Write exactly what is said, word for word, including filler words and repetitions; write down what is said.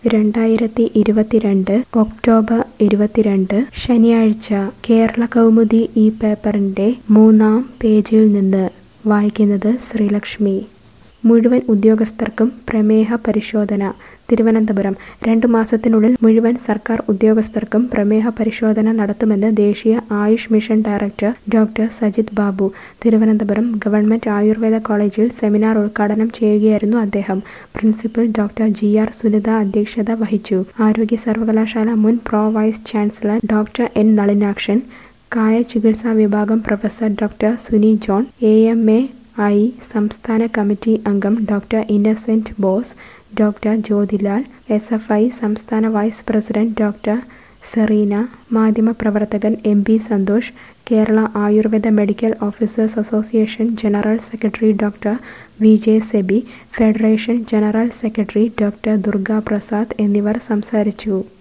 രണ്ടായിരത്തി ഇരുപത്തിരണ്ട് ഒക്ടോബർ ഇരുപത്തിരണ്ട് ശനിയാഴ്ച കേരളകൗമുദി ഈ പേപ്പറിന്റെ മൂന്നാം പേജിൽ നിന്ന് വായിക്കുന്നത് ശ്രീലക്ഷ്മി. മുഴുവൻ ഉദ്യോഗസ്ഥർക്കും പ്രമേഹ പരിശോധന. തിരുവനന്തപുരം. രണ്ടു മാസത്തിനുള്ളിൽ മുഴുവൻ സർക്കാർ ഉദ്യോഗസ്ഥർക്കും പ്രമേഹ പരിശോധന നടത്തുമെന്ന് ദേശീയ AYUSH mission director doctor Sajith Babu. Thiruvananthapuram government Ayurveda കോളേജിൽ സെമിനാർ ഉദ്ഘാടനം ചെയ്യുകയായിരുന്നു അദ്ദേഹം. Principal doctor G R Sunitha അധ്യക്ഷത വഹിച്ചു. ആരോഗ്യ സർവകലാശാല മുൻ pro vice chancellor doctor N Nalinakshan, കായ ചികിത്സാ വിഭാഗം professor doctor Suni John, A M A I സംസ്ഥാന കമ്മിറ്റി അംഗം doctor Innocent Bose, doctor Jyothilal, S F I സംസ്ഥാന വൈസ് പ്രസിഡന്റ് ഡോക്ടർ സെറീന, മാധ്യമപ്രവർത്തകൻ M P Santhosh, Kerala Ayurveda medical officers association general secretary doctor V J Sebi, federation general secretary doctor Durga Prasad എന്നിവർ സംസാരിച്ചു.